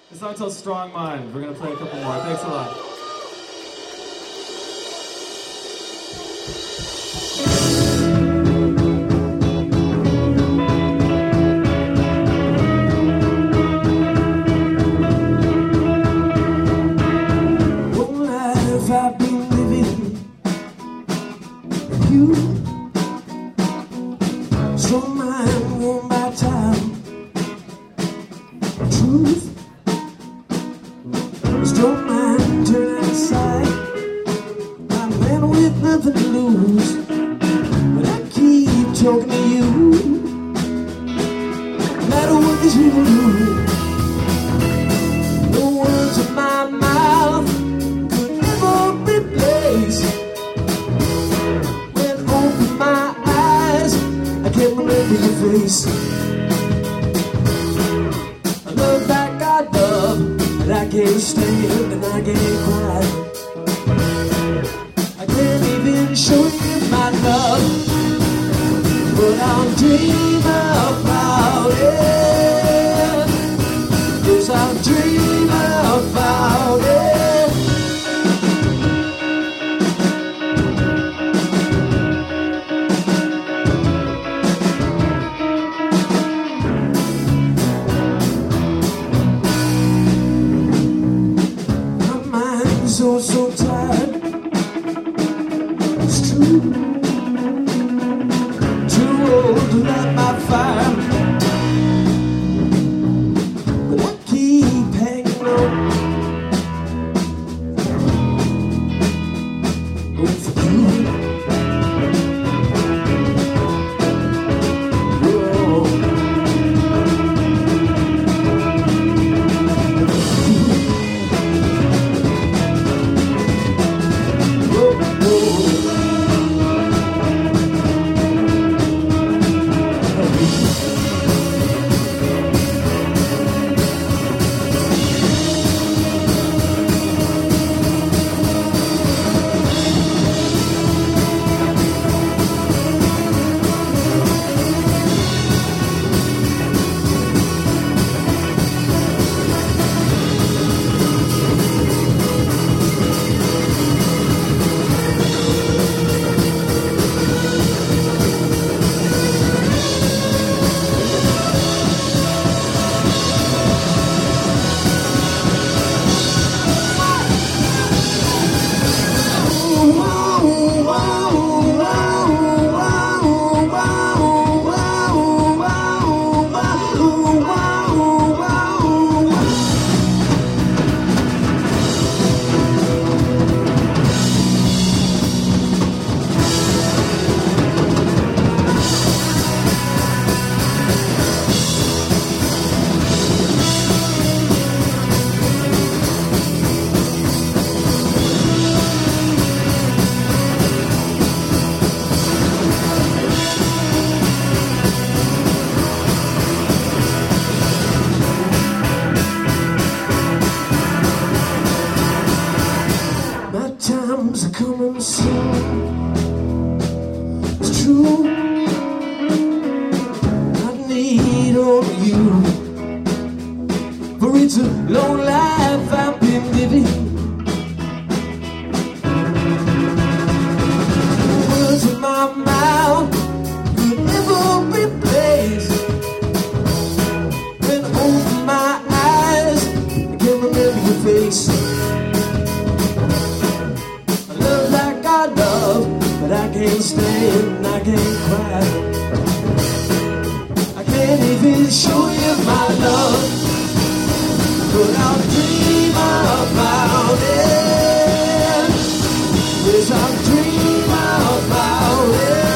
This song tells Strong Mind. We're going to play a couple more. Thanks a lot. I've been living you, strong mind won by time, truth, strong mind turn outside. I'm a man with nothing to lose, but I keep talking to you, no matter what these people do. No words in my mouth when open my eyes, I can't remember your face. I love like I love, but I can't stand and I can't cry. I can't even show you my love, but I'll dream about it. Yes, I'll dream about it. So tired, it's true, too old to light my fire, but I keep hanging on. Oh, for you. Times are coming soon. It's true, I need all of you, for it's a long life I've been living. The words in my mouth could never replace. When I open my eyes, I can't remember your face. But I can't stand, I can't cry. I can't even show you my love, but I'll dream about it. Yes, I'll dream about it.